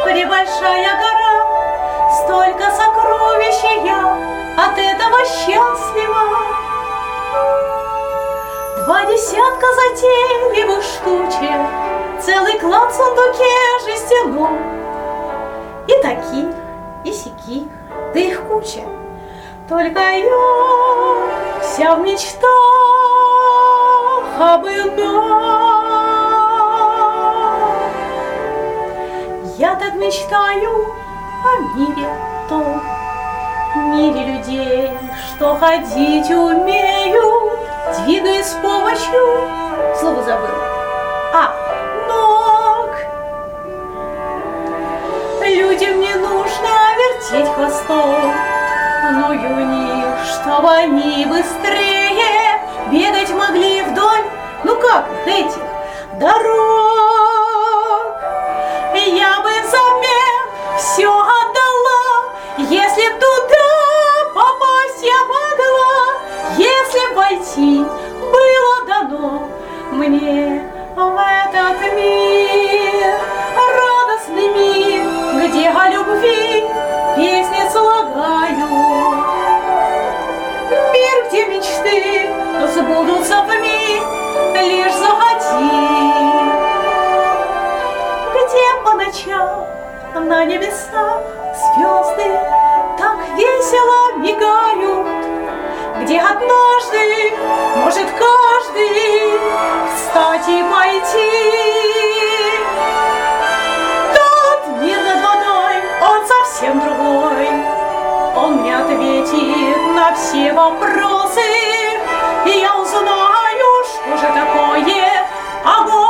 пребольшая гора, столько сокровищ, и я от этого счастлива. 2 десятка затейливых штучек, целый клад в сундуке жестяном. И таких, и сяких, да их куча. Только я вся в мечтах об ином. Я так мечтаю о мире том, мире людей, что ходить умеют, двигаясь с помощью, слово забыла, ног. Людям не нужно вертеть хвостом, но и у них, чтобы они быстрее бегать могли вдоль, этих дорог. Я бы взамен все отдала, если б туда попасть я могла, если б войти было дано мне в этот мир, радостный мир, где о любви песни слагают. Мир, где мечты сбудутся вмиг, лишь захоти. Где по ночам на небесах звезды так весело мигают, где однажды может каждый встать и пойти. Тот мир над водой, он совсем другой, он мне ответит на все вопросы, и я узнаю, что же такое огонь.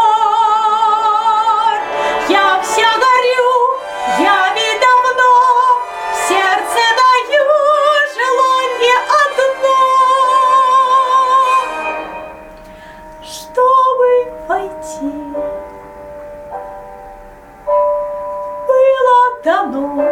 Я вся горю, я ведь давно в сердце даю желание одно, чтобы войти было дано